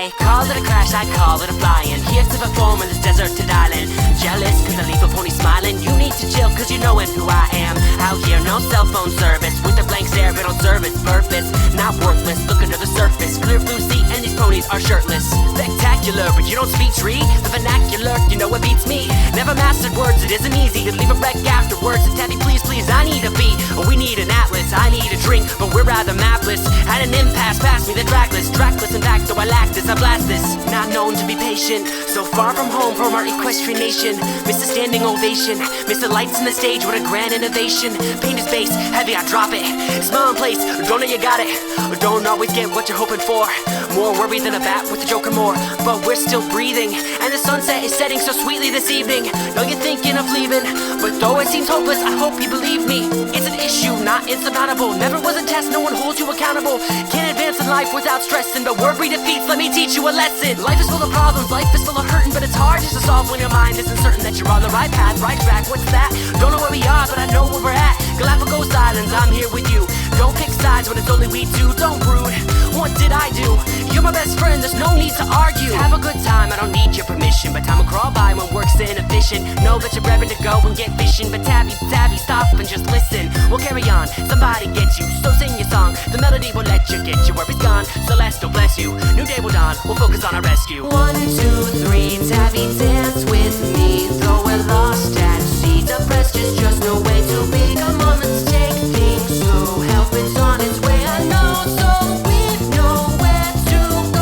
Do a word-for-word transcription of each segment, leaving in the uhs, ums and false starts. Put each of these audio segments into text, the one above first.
I call it a crash, I call it a flying. Here to perform in this deserted island. Jealous cause I leave a pony smiling. You need to chill cause you know it who I am. Out here no cell phone service. With the blank stare but on service purpose. Not worthless, look under the surface. Clear blue sea and these ponies are shirtless. Spectacular but you don't speak tree. The vernacular, you know it beats me. Never mastered words, it isn't easy to leave a wreck afterwards. And Tabby please please, I need a beat. We need an atlas, I need a drink. But we're rather mapless. At an impasse, pass me the trackless. Trackless in fact, though I lack this, I blast this. Not known to be patient. So far from home from our equestrian nation. Miss a standing ovation. Miss the lights on the stage, what a grand innovation. Paint is bass, heavy I drop it. Smile in place, don't know you got it. Don't always get what you're hoping for. More worried than a bat with a joker more. But we're still breathing. And the sunset is setting so sweetly this evening. Know you're thinking of leaving. But though it seems hopeless, I hope you believe me. It's an issue, not insurmountable. Never was a test, no one holds you accountable. Can't advance in life without stressing. But word defeats, let me teach you a lesson. Life is full of problems, life is full of hurting. But it's hard just to solve when your mind isn't certain that you're on the right path, right track. What's that? Don't know where we are, but I know where we're at. Galapagos Islands, I'm here with you. Don't pick sides when it's only we two. Don't brood, what did I do? You're my best friend, there's no need to argue. Have a good time, I don't need your permission. But time will crawl by when work's inefficient. Know that you're ready to go and get fishing. But Tabby, Tabby, stop and just listen. We'll carry on, somebody gets you. So sing your song, the melody will let you get you where it's gone. Celeste will bless you, new day will dawn, we'll focus on our rescue. One, two, three, Tabby, dance with me. Though we're lost at sea, depressed is just no way to be. Come on, let's take things slow. Help is on its way, I know, so we know where to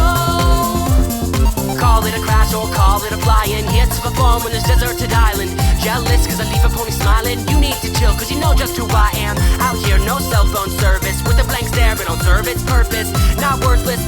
go. Call it a crash or call it a flying. Here to perform on this deserted island. Jealous cause I leave a pony smiling. You need to chill cause you know just who I am. Out here no cell phone service. With a blank stare but don't serve its purpose. Not worthless,